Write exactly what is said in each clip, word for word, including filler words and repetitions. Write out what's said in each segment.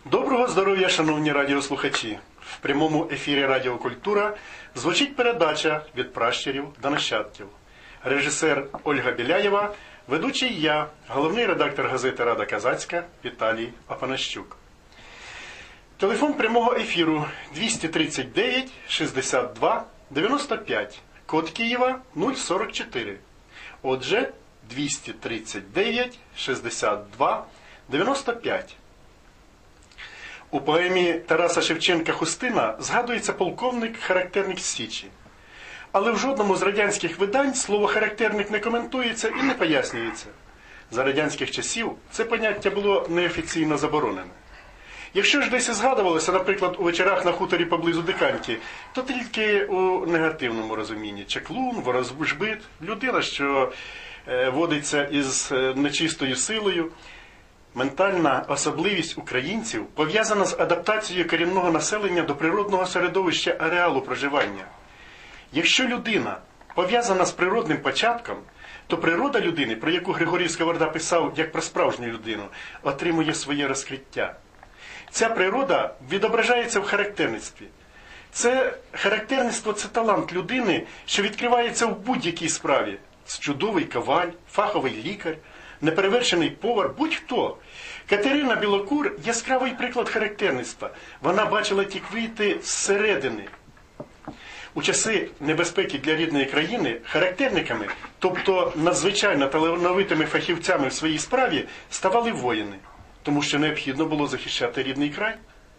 Доброго здоров'я, шановні радіослухачі! В прямому ефірі Радіо Культура звучить передача «Від пращурів до нащадків». Режисер Ольга Біляєва, ведучий я, головний редактор газети «Рада Казацька» Віталій Апанащук. Телефон прямого ефіру двісті тридцять дев'ять шістдесят два дев'яносто п'ять, код Києва нуль сорок чотири. Отже, двісті тридцять дев'ять шістдесят два дев'яносто п'ять. У поемі Тараса Шевченка «Хустина» згадується полковник-характерник Січі. Але в жодному з радянських видань слово «характерник» не коментується і не пояснюється. За радянських часів це поняття було неофіційно заборонене. Якщо ж десь і згадувалося, наприклад, у вечорах на хуторі поблизу Диканьки, то тільки у негативному розумінні. Чаклун, ворожбит, людина, що е, водиться із е, нечистою силою. Ментальна особливість українців пов'язана з адаптацією корінного населення до природного середовища ареалу проживання. Якщо людина пов'язана з природним початком, то природа людини, про яку Григорій Сковорода писав як про справжню людину, отримує своє розкриття. Ця природа відображається в характерництві. Це характерництво – це талант людини, що відкривається в будь-якій справі. Чудовий коваль, фаховий лікар, неперевершений повар, будь-хто. Катерина Білокур – яскравий приклад характерництва. Вона бачила ті квіти зсередини. У часи небезпеки для рідної країни характерниками, тобто надзвичайно талановитими фахівцями в своїй справі, ставали воїни, тому що необхідно було захищати рідний край.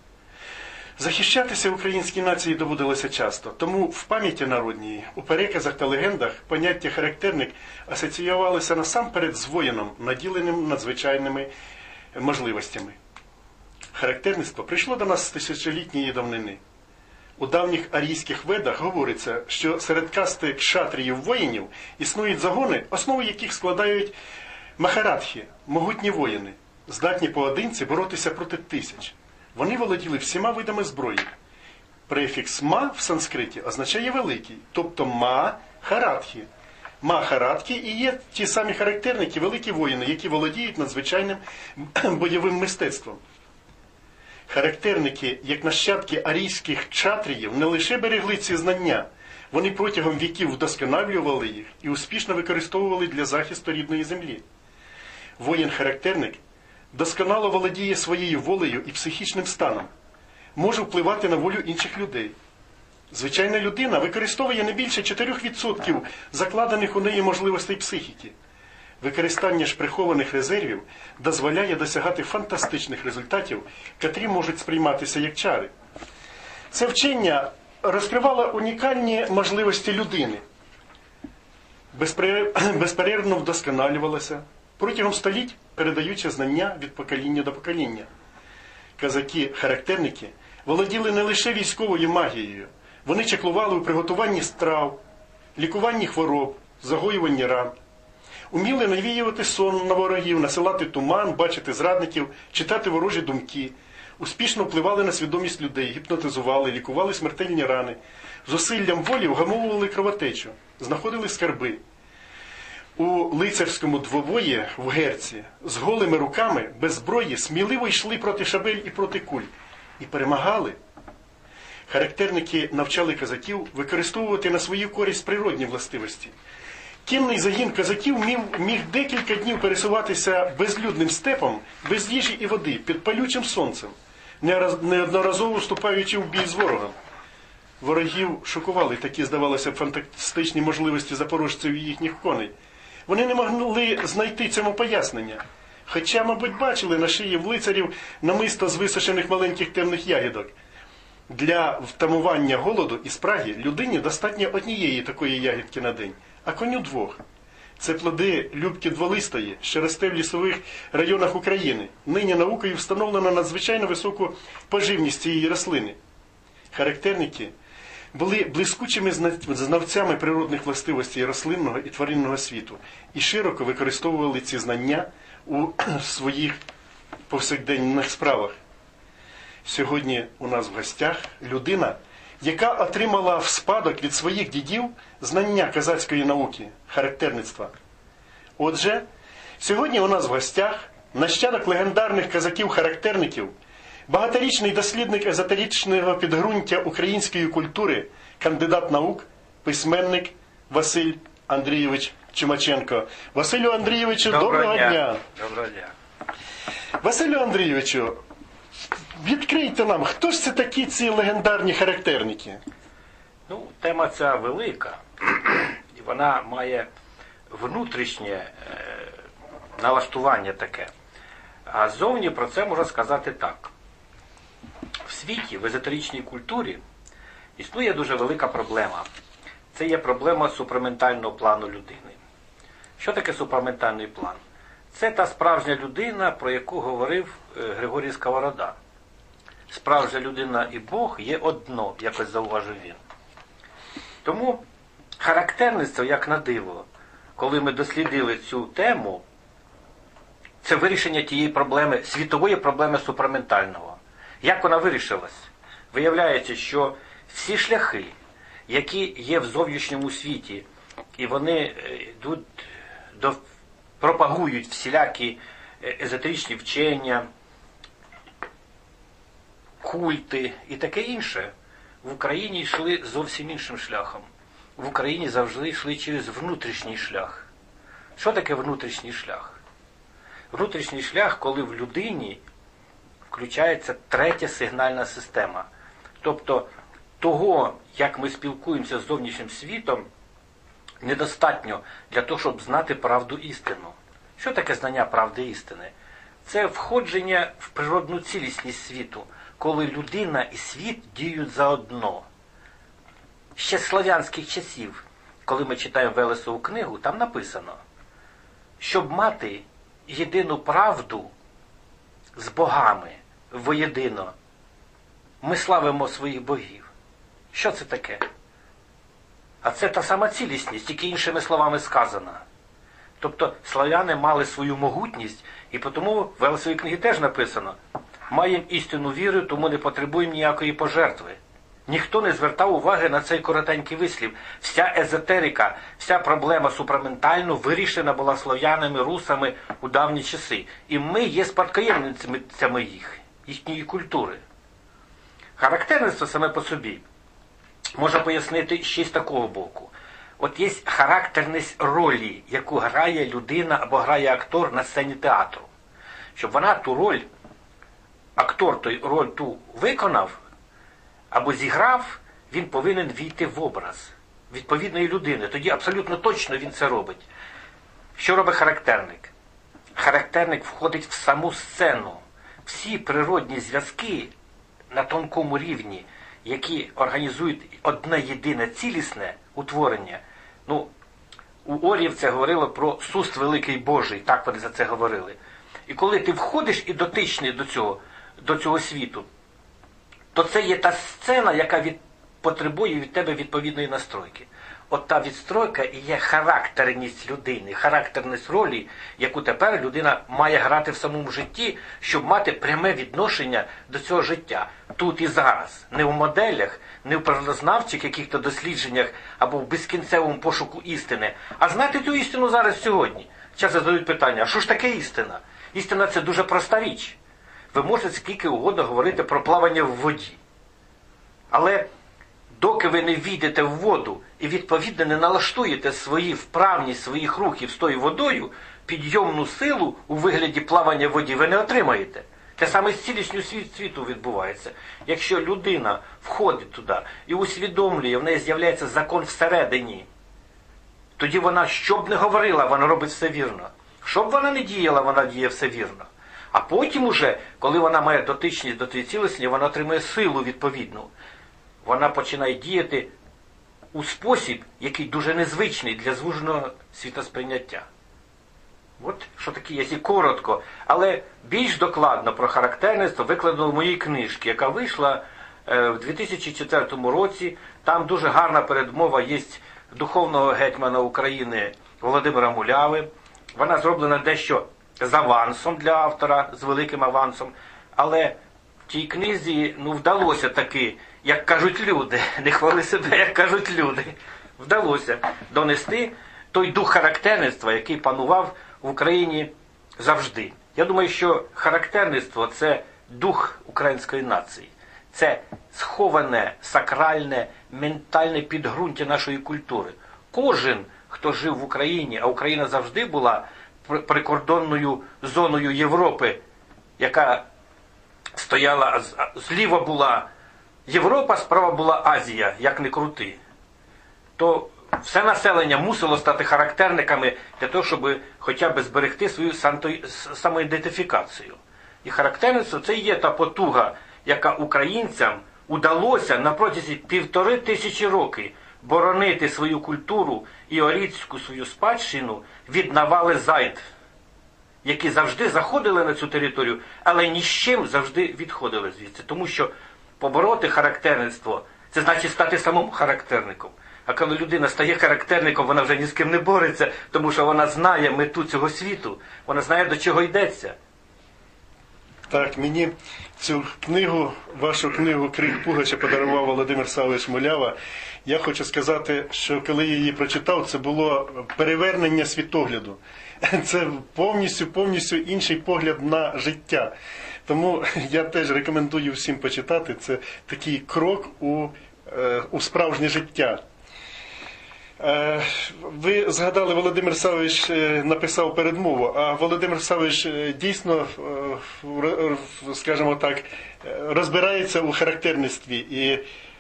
Захищатися українській нації доводилося часто, тому в пам'яті народній, у переказах та легендах поняття «характерник» асоціювалося насамперед з воїном, наділеним надзвичайними можливостями. Характерництво прийшло до нас з тисячолітньої давнини. У давніх арійських ведах говориться, що серед касти кшатріїв-воїнів існують загони, основу яких складають махарадхи, могутні воїни, здатні поодинці боротися проти тисяч. Вони володіли всіма видами зброї. Префікс «ма» в санскриті означає «великий», тобто «ма-харадхи». Ма-харадхи і є ті самі характерники, великі воїни, які володіють надзвичайним бойовим мистецтвом. Характерники, як нащадки арійських кшатріїв, не лише берегли ці знання, вони протягом віків вдосконалювали їх і успішно використовували для захисту рідної землі. Воїн-характерник досконало володіє своєю волею і психічним станом, може впливати на волю інших людей. Звичайна людина використовує не більше чотирьох відсотків закладених у неї можливостей психіки. Використання ж прихованих резервів дозволяє досягати фантастичних результатів, котрі можуть сприйматися як чари. Це вчення розкривало унікальні можливості людини, безперервно вдосконалювалося, протягом століть передаючи знання від покоління до покоління. Козаки-характерники володіли не лише військовою магією, вони чеклували у приготуванні страв, лікуванні хвороб, загоюванні ран. Уміли навіювати сон на ворогів, насилати туман, бачити зрадників, читати ворожі думки. Успішно впливали на свідомість людей, гіпнотизували, лікували смертельні рани. Зусиллям волі вгамовували кровотечу, знаходили скарби. У лицарському двобої в Герці з голими руками, без зброї, сміливо йшли проти шабель і проти куль. І перемагали. Характерники навчали козаків використовувати на свою користь природні властивості. Кінний загін козаків міг, міг декілька днів пересуватися безлюдним степом, без їжі і води, під палючим сонцем, неодноразово вступаючи в бій з ворогом. Ворогів шокували такі, здавалося, фантастичні можливості запорожців і їхніх коней. Вони не могли знайти цьому пояснення. Хоча, мабуть, бачили на шиї в лицарів намисто з висушених маленьких темних ягідок. Для втамування голоду і спраги людині достатньо однієї такої ягідки на день, а коню двох. Це плоди любки дволистої, що росте в лісових районах України. Нині наукою встановлено надзвичайно високу поживність цієї рослини. Характерники були блискучими знавцями природних властивостей рослинного і тваринного світу і широко використовували ці знання у своїх повсякденних справах. Сьогодні у нас в гостях людина, яка отримала в спадок від своїх дідів знання козацької науки, характерництва. Отже, сьогодні у нас в гостях нащадок легендарних козаків-характерників, багаторічний дослідник езотеричного підґрунтя української культури, кандидат наук, письменник Василь Андрійович Чумаченко. Василю Андрійовичу, доброго, доброго дня. дня. Доброго дня. Василю Андрійовичу, відкрийте нам, хто ж це такі ці легендарні характерники? Ну, тема ця велика, і вона має внутрішнє е, налаштування таке. А ззовні про це можна сказати так. В світі, в езотеричній культурі, існує дуже велика проблема. Це є проблема супраментального плану людини. Що таке супраментальний план? Це та справжня людина, про яку говорив Григорій Сковорода. Справжня людина і Бог є одно, якось зауважив він. Тому характерництво, як на диво, коли ми дослідили цю тему, це вирішення тієї проблеми, світової проблеми супраментального. Як вона вирішилась? Виявляється, що всі шляхи, які є в зовнішньому світі, і вони йдуть до, пропагують всілякі езотеричні вчення, культи і таке інше, в Україні йшли зовсім іншим шляхом. В Україні завжди йшли через внутрішній шлях. Що таке внутрішній шлях? Внутрішній шлях, коли в людині включається третя сигнальна система. Тобто того, як ми спілкуємося з зовнішнім світом, недостатньо для того, щоб знати правду істину. Що таке знання правди істини? Це входження в природну цілісність світу, коли людина і світ діють заодно. Ще з слав'янських часів, коли ми читаємо Велесову книгу, там написано, щоб мати єдину правду з богами воєдино, ми славимо своїх богів. Що це таке? А це та сама цілісність, тільки іншими словами сказана. Тобто слав'яни мали свою могутність, і тому в Велесовій книгі теж написано, маємо істинну віру, тому не потребуємо ніякої пожертви. Ніхто не звертав уваги на цей коротенький вислів. Вся езотерика, вся проблема супраментально вирішена була слов'янами, русами у давні часи. І ми є спадкоємницями їх, їхньої культури. Характерництво саме по собі можна пояснити ще з такого боку. От є характерність ролі, яку грає людина або грає актор на сцені театру. Щоб вона ту роль, актор той роль ту виконав, або зіграв, він повинен війти в образ відповідної людини. Тоді абсолютно точно він це робить. Що робить характерник? Характерник входить в саму сцену. Всі природні зв'язки на тонкому рівні, які організують одне єдине цілісне утворення. Ну, у Орів це говорило про суст великий Божий, так вони за це говорили. І коли ти входиш і дотичний до цього, до цього світу, то це є та сцена, яка від, потребує від тебе відповідної настройки. От та відстройка і є характерність людини, характерність ролі, яку тепер людина має грати в самому житті, щоб мати пряме відношення до цього життя. Тут і зараз. Не в моделях, не в природознавчих яких-то дослідженнях або в безкінцевому пошуку істини, а знати цю істину зараз сьогодні. Часто задають питання, а що ж таке істина? Істина – це дуже проста річ. Ви можете скільки угодно говорити про плавання в воді. Але доки ви не війдете в воду і відповідно не налаштуєте свої вправність своїх рухів з тою водою, підйомну силу у вигляді плавання в воді ви не отримаєте. Те саме з цілісністю світ, світу відбувається. Якщо людина входить туди і усвідомлює, в неї з'являється закон всередині, тоді вона, що б не говорила, вона робить все вірно. Що б вона не діяла, вона діє все вірно. А потім уже, коли вона має дотичність до тієї цілісності, вона отримує силу відповідну. Вона починає діяти у спосіб, який дуже незвичний для звуженого світосприйняття. От що таке є, і коротко. Але більш докладно про характерництво викладено в моїй книжці, яка вийшла е, в дві тисячі четвертому році. Там дуже гарна передмова є духовного гетьмана України Володимира Муляви. Вона зроблена дещо з авансом для автора, з великим авансом. Але в тій книзі ну, вдалося таки, як кажуть люди, не хвали себе, як кажуть люди, вдалося донести той дух характерництва, який панував в Україні завжди. Я думаю, що характерництво – це дух української нації. Це сховане, сакральне, ментальне підґрунтя нашої культури. Кожен, хто жив в Україні, а Україна завжди була прикордонною зоною Європи, яка стояла, зліва була Європа, справа була Азія, як не крути, то все населення мусило стати характерниками для того, щоб хоча б зберегти свою самоідентифікацію. І характерництво – це є та потуга, яка українцям удалося на протязі півтори тисячі років боронити свою культуру і орітську свою спадщину від навали зайд, які завжди заходили на цю територію, але ні з чим завжди відходили звідси. Тому що побороти характерництво – це значить стати самим характерником. А коли людина стає характерником, вона вже ні з ким не бореться, тому що вона знає мету цього світу, вона знає, до чого йдеться. Так, мені цю книгу, вашу книгу «Крик Пугача» подарував Володимир Савич Мулява. Я хочу сказати, що коли я її прочитав, це було перевернення світогляду. Це повністю, повністю інший погляд на життя. Тому я теж рекомендую всім почитати. Це такий крок у, у справжнє життя. Ви згадали, Володимир Савич написав передмову, а Володимир Савич дійсно, скажімо так, розбирається у характерництві. І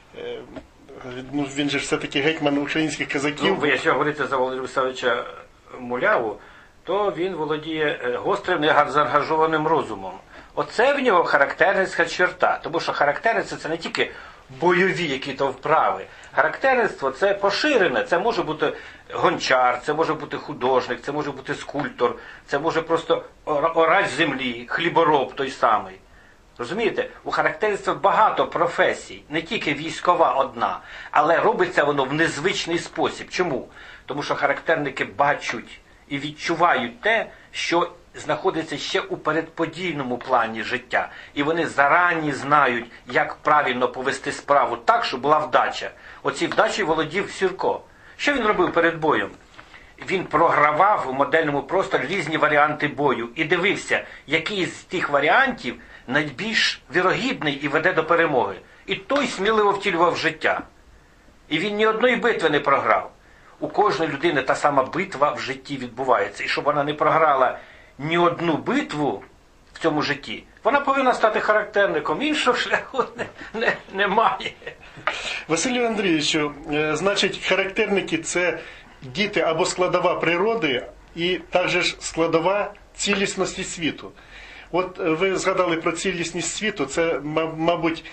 ну, він же все-таки гетьман українських козаків. Ну, ви, якщо говорите за Володимира Савича Муляву, то він володіє гострим, незаангажованим розумом. Оце в нього характерницька черта, тому що характерництво – це не тільки бойові які-то вправи. Характерництво – це поширене, це може бути гончар, це може бути художник, це може бути скульптор, це може просто орач землі, хлібороб той самий. Розумієте? У характерництва багато професій, не тільки військова одна, але робиться воно в незвичний спосіб. Чому? Тому що характерники бачать і відчувають те, що знаходиться ще у передподійному плані життя. І вони зарані знають, як правильно повести справу так, щоб була вдача. Оцій вдачі володів Сірко. Що він робив перед боєм? Він програвав у модельному просторі різні варіанти бою і дивився, який з тих варіантів найбільш вірогідний і веде до перемоги. І той сміливо втілював життя. І він ні одної битви не програв. У кожної людини та сама битва в житті відбувається. І щоб вона не програла ні одну битву в цьому житті, вона повинна стати характерником. Іншого шляху не, не, немає. Василю Андрійовичу, значить, характерники – це діти або складова природи, і також складова цілісності світу. От ви згадали про цілісність світу, це, мабуть,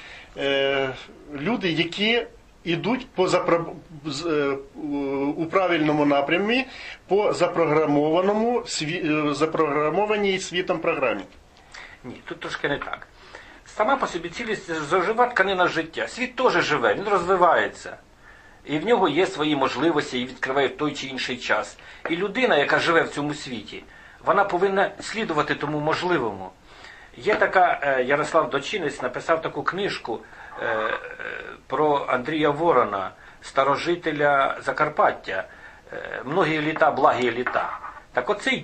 люди, які йдуть по запро... у правильному напрямі по запрограмованому, запрограмованій світом програмі. Ні, тут трошки не так. Сама по собі цілість – це жива тканина життя. Світ теж живе, він розвивається. І в нього є свої можливості і відкриває в той чи інший час. І людина, яка живе в цьому світі, вона повинна слідувати тому можливому. Є така, Ярослав Дочинець написав таку книжку про Андрія Ворона, старожителя Закарпаття, «Многі літа, благі літа». Так оцей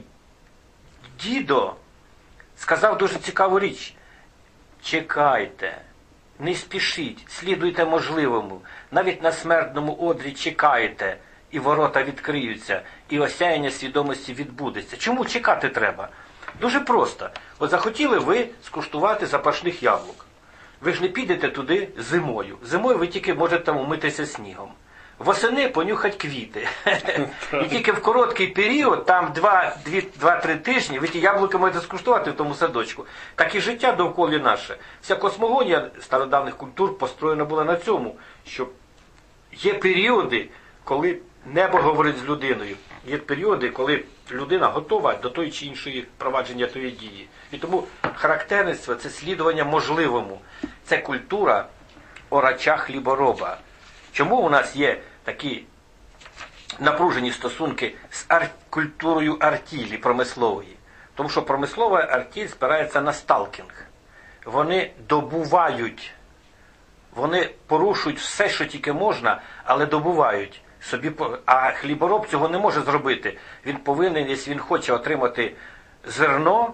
дідо сказав дуже цікаву річ. Чекайте, не спішіть, слідуйте можливому, навіть на смертному одрі чекайте, і ворота відкриються, і осяяння свідомості відбудеться. Чому чекати треба? Дуже просто. От захотіли ви скуштувати запашних яблук. Ви ж не підете туди зимою. Зимою ви тільки можете там умитися снігом. Восени понюхать квіти. І тільки в короткий період, там два-три тижні, ви ті яблуки можете скуштувати в тому садочку. Так і життя довкола наше. Вся космогонія стародавних культур построєна була на цьому, що є періоди, коли небо говорить з людиною. Є періоди, коли людина готова до тої чи іншої впровадження тої дії. І тому характерництво – це слідування можливому. Це культура орача-хлібороба. Чому у нас є такі напружені стосунки з ар... культурою артілі промислової? Тому що промислова артіль спирається на сталкінг. Вони добувають, вони порушують все, що тільки можна, але добувають собі. А хлібороб цього не може зробити. Він повинен, якщо він хоче отримати зерно,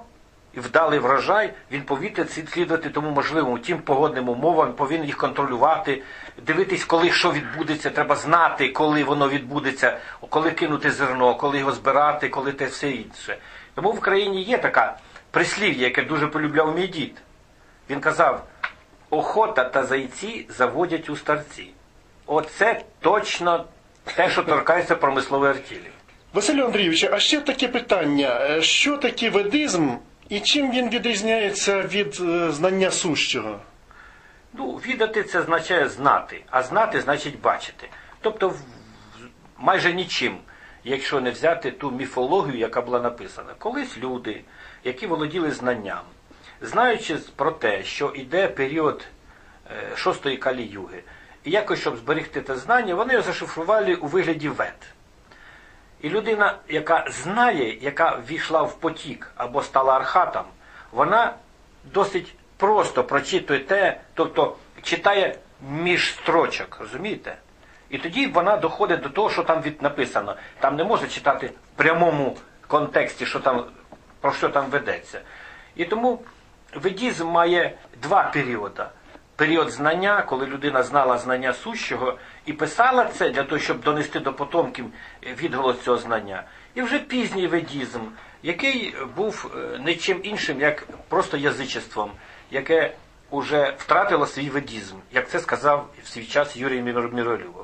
і вдалий врожай, він повинен слідувати тому можливому, тим погодним умовам, повинен їх контролювати, дивитись, коли що відбудеться, треба знати, коли воно відбудеться, коли кинути зерно, коли його збирати, коли те все інше. Тому в країні є така прислів'я, яке дуже полюбляв мій дід. Він казав, охота та зайці заводять у старці. Оце точно те, що торкається промислової артилі. Василю Андрійовичу, а ще таке питання. Що таке ведизм і чим він відрізняється від е, знання сущого? Ну, відати це означає знати, а знати значить бачити. Тобто в- майже нічим, якщо не взяти ту міфологію, яка була написана. Колись люди, які володіли знанням, знаючи про те, що йде період е, шостої Калі-юги, і якось, щоб зберегти те знання, вони його зашифрували у вигляді вед. І людина, яка знає, яка ввійшла в потік або стала архатом, вона досить просто прочитує те, тобто читає між строчок, розумієте? І тоді вона доходить до того, що там від написано. Там не може читати в прямому контексті, що там, про що там ведеться. І тому ведізм має два періоди. Період знання, коли людина знала знання сущого і писала це для того, щоб донести до потомків відголос цього знання. І вже пізній ведізм, який був е, нічим іншим, як просто язичеством, яке уже втратило свій ведізм, як це сказав в свій час Юрій Мір- Миролюбов.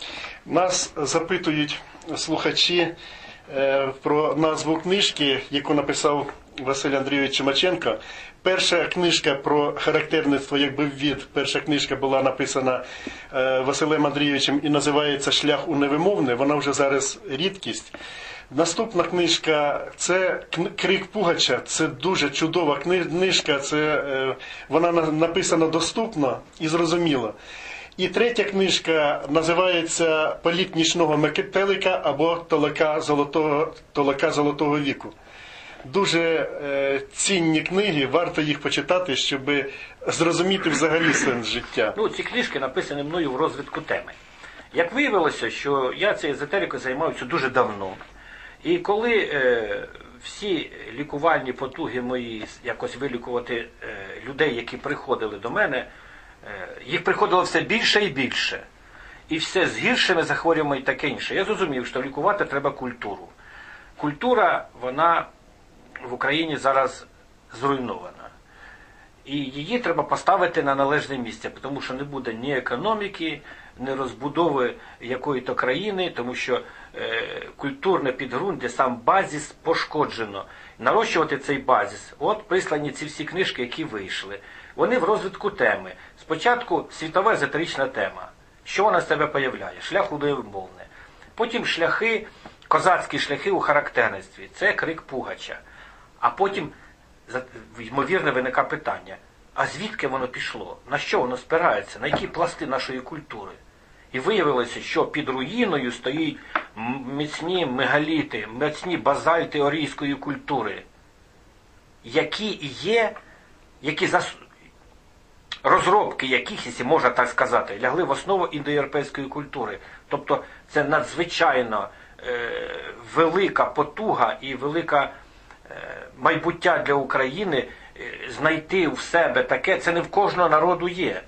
Нас запитують слухачі е, про назву книжки, яку написав Василь Андрійович Чумаченко. Перша книжка про характерництво, якби ввід, перша книжка була написана е, Василем Андрійовичем і називається «Шлях у невимовне», вона вже зараз рідкість. Наступна книжка – це кн- «Крик Пугача», це дуже чудова кни- книжка, це, е, вона на- написана доступно і зрозуміло. І третя книжка називається «Політ нічного метелика» або «Толока золотого, Толока золотого віку». Дуже е, цінні книги, варто їх почитати, щоб зрозуміти взагалі сенс життя. Ну, ці книжки написані мною в розвитку теми. Як виявилося, що я цією езотерикою займаюся дуже давно. І коли е, всі лікувальні потуги мої якось вилікувати е, людей, які приходили до мене, е, їх приходило все більше і більше. І все з гіршими захворюваннями і таке інше. Я зрозумів, що лікувати треба культуру. Культура, вона в Україні зараз зруйнована. І її треба поставити на належне місце, тому що не буде ні економіки, ні розбудови якої-то країни, тому що е, культурне підґрунтя, сам базис пошкоджено. Нарощувати цей базис. От прислані ці всі книжки, які вийшли. Вони в розвитку теми. Спочатку світова езотерична тема. Що вона з себе появляє? Шлях у невимовне. Потім шляхи, козацькі шляхи у характерництві. Це крик Пугача. А потім, ймовірно, виникає питання, а звідки воно пішло? На що воно спирається? На які пласти нашої культури? І виявилося, що під руїною стоїть міцні мегаліти, міцні базальти орійської культури, які є, які зас... розробки яких, якщо можна так сказати, лягли в основу індоєвропейської культури. Тобто це надзвичайно е... велика потуга і велика майбуття для України знайти в себе таке, це не в кожного народу є.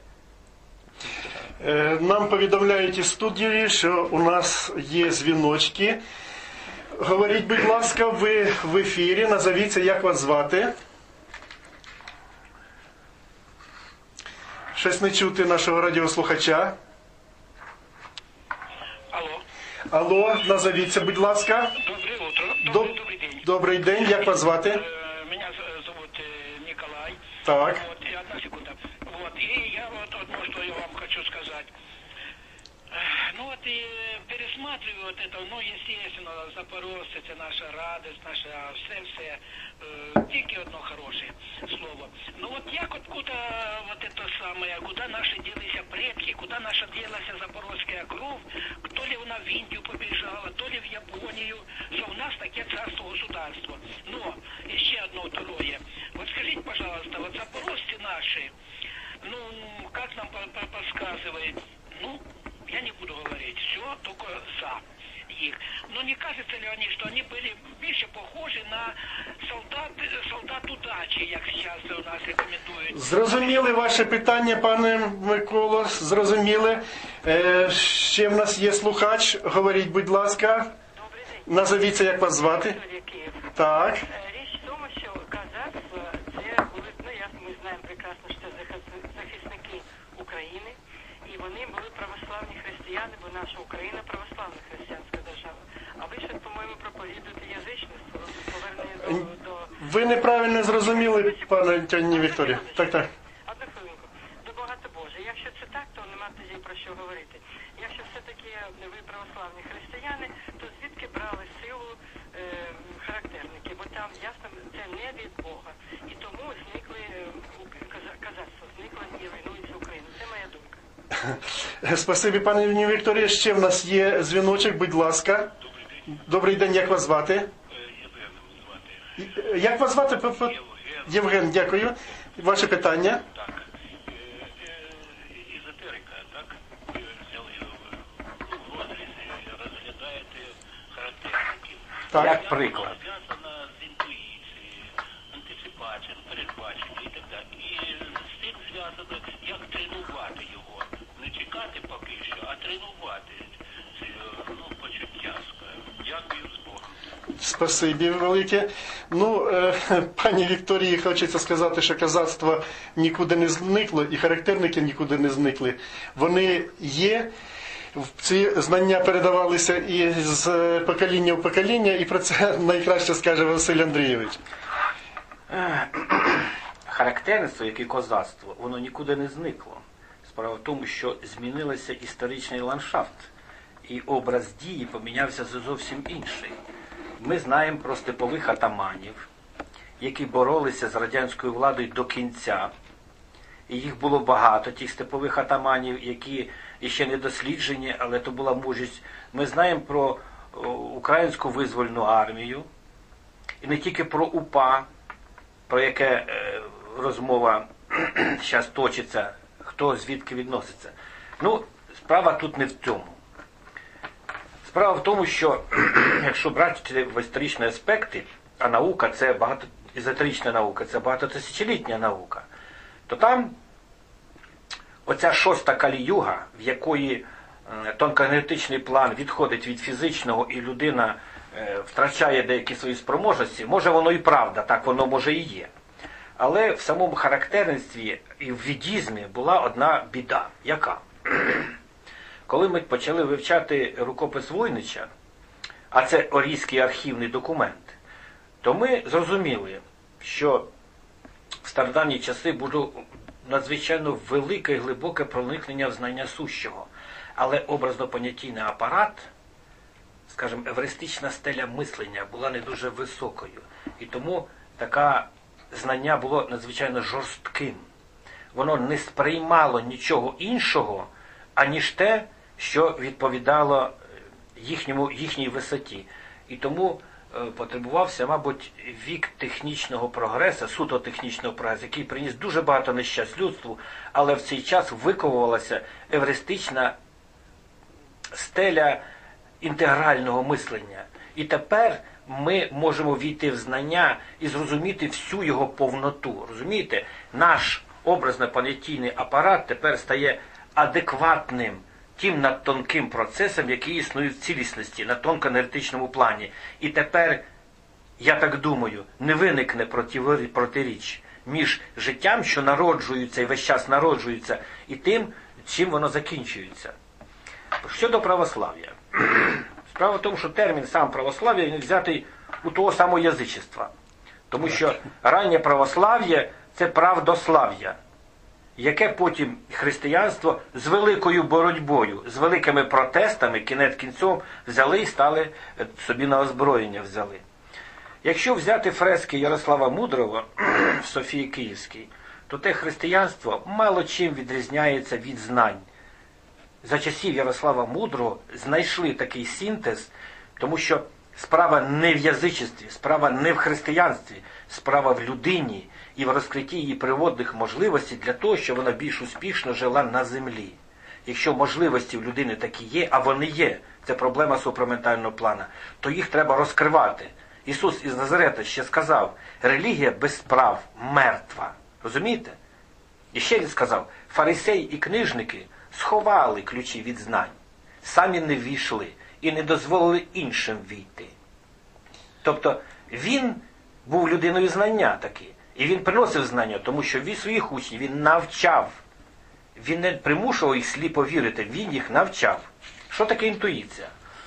Нам повідомляють із студії, що у нас є дзвіночки. Говоріть, будь ласка, ви в ефірі, назовіться, як вас звати. Щось не чути нашого радіослухача. Алло. Алло, назовіться, будь ласка. Доброе утро. Доб- Добрый, добрый день. Добрий день, як вас звати? Э, Меня з- зовут э, Николай. Так. Вот, и одна секунда. Вот, и я вот одно, что я вам хочу сказать. Эх, Ну вот и пересматриваю вот это, ну, естественно, запорожцы, это наша радость, наша все-все, э, тільки одно хороше слово. Ну вот як откуда вот это самое, куда наши делися предки, куда наша делася запорожская кровь, то ли вона в Индию побежала, то ли в Японию, что у нас таке царство государство. Но еще одно второе. Вот скажите, пожалуйста, вот запорожцы наши, ну, как нам по- по- подсказывает, ну, я не буду говорить, все только за. их. Но не кажется ли они, что они были больше похожи на солдат, солдат удачи, як сейчас у нас рекомендуют? Зрозуміли ваше питання, пане Миколо, зрозуміли. Е, ще в нас є слухач, говоріть, будь ласка. Добрий день. Назовіться, як вас звати. Вікторія, Київ. Так. Е, Річ в тому, що казацтво, це були, ну як ми знаємо прекрасно, що це захис- захисники України, і вони були православні християни, бо наша Україна православна християнська держава. А ви ще, по-моєму, проповідуєте язичництво, повернення до... до... Ви неправильно зрозуміли, пане Тяні Вікторія. Так, так. Одну хвилинку. До Боготобожа. Якщо це так, то нема тоді про що говорити. Якщо все-таки ви православні християни, то звідки брали силу е, характерники? Бо там, ясно, це не від Бога. І тому зникли, е, у- каза- казацтво зникло і руйнується Україна. Це моя думка. Спасибі, пане Вікторія. Ще в нас є дзвіночок, будь ласка. Добрий день, як вас звати? Євгеном звати. Як вас звати? П- п- Євген, дякую. Ваше питання. Так. Е, е, Езотерика, так? Ви взяли в в розріз і розглядаєте характерників. Так. Як приклад. Зв'язана з інтуїцією, антиципацією, передбаченням і так далі. І з цим зв'язано, як тренувати його. Не чекати поки що, а тренувати це, ну, почуття, скажімо. Дякую, з Богом. Спасибі велике. Ну, е, пані Вікторії хочеться сказати, що казацтво нікуди не зникло, і характерники нікуди не зникли. Вони є, ці знання передавалися і з покоління в покоління, і про це найкраще скаже Василь Андрійович. Характерництво, як і козацтво, воно нікуди не зникло. Справа в тому, що змінився історичний ландшафт, і образ дії помінявся зовсім інший. Ми знаємо про степових атаманів, які боролися з радянською владою до кінця. І їх було багато, тих степових атаманів, які ще не досліджені, але то була мужність. Ми знаємо про о, українську визвольну армію, і не тільки про УПА, про яке е, розмова зараз точиться, хто звідки відноситься. Ну, справа тут не в цьому. Справа в тому, що якщо брати в історичні аспекти, а наука це багато, езотерична наука, це багатотисячолітня наука, то там оця шоста калі-юга, в якої е, тонкоенергетичний план відходить від фізичного і людина е, втрачає деякі свої спроможності, може воно і правда, так воно може і є. Але в самому характерництві і в відізмі була одна біда. Яка? Коли ми почали вивчати рукопис Войнича, а це Орійський архівний документ, то ми зрозуміли, що в стародавні часи було надзвичайно велике і глибоке проникнення в знання сущого. Але образно-понятійний апарат, скажімо, евристична стеля мислення була не дуже високою. І тому таке знання було надзвичайно жорстким. Воно не сприймало нічого іншого, аніж те, що відповідало їхньому, їхній висоті. І тому е, потребувався, мабуть, вік технічного прогресу, суто технічного прогресу, який приніс дуже багато нещасть людству, але в цей час виковувалася евристична стеля інтегрального мислення. І тепер ми можемо війти в знання і зрозуміти всю його повноту. Розумієте? Наш образно-понятійний апарат тепер стає адекватним тим надтонким процесам, які існують в цілісності, на тонко-енергетичному плані. І тепер, я так думаю, не виникне протиріч між життям, що народжується і весь час народжується, і тим, чим воно закінчується. Щодо православ'я. Справа в тому, що термін сам православ'я він взятий у того самого язичества. Тому що раннє православ'я – це правдослав'я, яке потім християнство з великою боротьбою, з великими протестами, кінець кінцем, взяли і стали собі на озброєння взяли. Якщо взяти фрески Ярослава Мудрого в Софії Київській, то те християнство мало чим відрізняється від знань. За часів Ярослава Мудрого знайшли такий синтез, тому що справа не в язичестві, справа не в християнстві, справа в людині і в розкритті її природних можливостей для того, щоб вона більш успішно жила на землі. якщо можливості в людини такі є, а вони є, це проблема супраментального плана, то їх треба розкривати. Ісус із Назарета ще сказав, релігія без справ мертва. Розумієте? І ще він сказав, фарисеї і книжники сховали ключі від знань, самі не ввійшли і не дозволили іншим війти. Тобто він був людиною знання таки, і він приносив знання, тому що він своїх учнів він навчав. Він не примушував їх сліпо вірити, він їх навчав. Що таке інтуїція?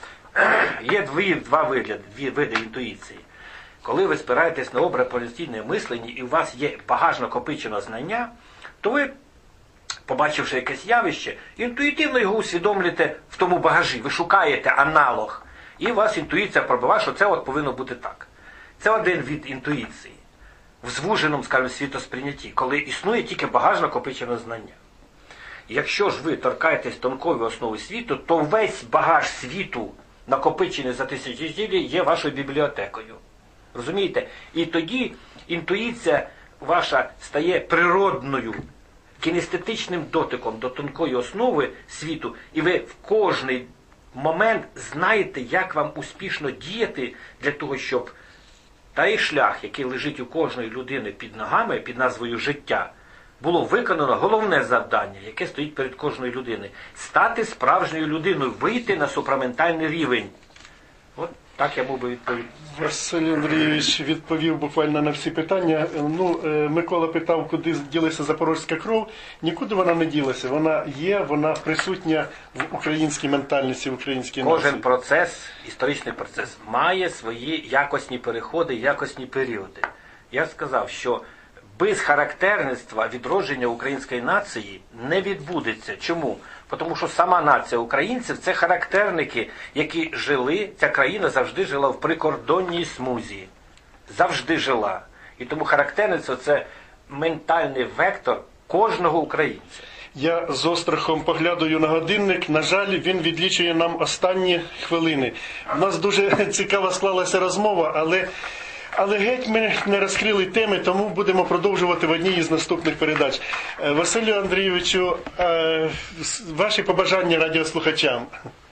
Є дві, два вигляди, дві види інтуїції. Коли ви спираєтесь на образ позиційне мислення і у вас є багаж накопиченого знання, то ви, побачивши якесь явище, інтуїтивно його усвідомлюєте в тому багажі. Ви шукаєте аналог. І у вас інтуїція пробиває, що це от повинно бути так. Це один від інтуїції. В звуженому, скажімо, світосприйнятті, коли існує тільки багаж накопиченого знання. Якщо ж ви торкаєтесь тонкої основи світу, то весь багаж світу, накопичений за тисячоліття, є вашою бібліотекою. Розумієте? І тоді інтуїція ваша стає природною, кінестетичним дотиком до тонкої основи світу, і ви в кожний момент знаєте, як вам успішно діяти для того, щоб той шлях, який лежить у кожної людини під ногами, під назвою життя, було виконано головне завдання, яке стоїть перед кожною людиною. Стати справжньою людиною, вийти на супраментальний рівень. От так я мов би відповідь. Василь Андрійович відповів буквально на всі питання. Ну, Микола питав, куди ділася запорозька кров. Нікуди вона не ділася. Вона є, вона присутня в українській ментальності, в українській нації. Кожен процес, історичний процес, має свої якісні переходи, якісні періоди. Я сказав, що без характерництва відродження української нації не відбудеться. Чому? Тому що сама нація українців – це характерники, які жили, ця країна завжди жила в прикордонній смузі. Завжди жила. І тому характерництво – це ментальний вектор кожного українця. Я з острахом поглядаю на годинник. На жаль, він відлічує нам останні хвилини. У нас дуже цікава склалася розмова, але... Але геть ми не розкрили теми, тому будемо продовжувати в одній із наступних передач. Василю Андрійовичу, ваші побажання радіослухачам?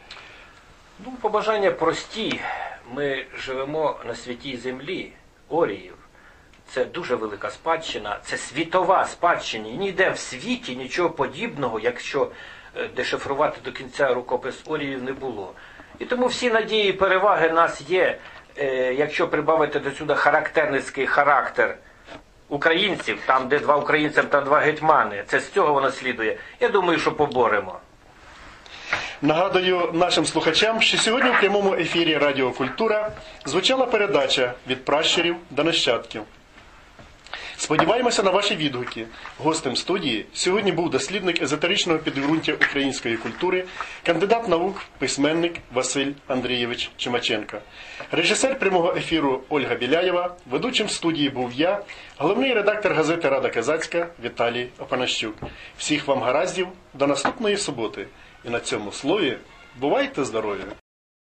Ну, побажання прості. Ми живемо на святій землі Оріїв. Це дуже велика спадщина, це світова спадщина. І ніде в світі нічого подібного, якщо дешифрувати до кінця рукопис Оріїв, не було. І тому всі надії і переваги нас є. Якщо прибавити до сюди характерницький характер українців, там де два українця, там два гетьмани, це з цього воно слідує. Я думаю, що поборемо. Нагадую нашим слухачам, що сьогодні в прямому ефірі Радіо Культура звучала передача «Від пращурів до нащадків». Сподіваємося на ваші відгуки. Гостем студії сьогодні був дослідник езотеричного підґрунтя української культури, кандидат наук, письменник Василь Андрійович Чумаченко. Режисер прямого ефіру Ольга Біляєва, ведучим студії був я, головний редактор газети «Рада Козацька» Віталій Опанащук. Всіх вам гараздів, до наступної суботи. І на цьому слові бувайте здорові!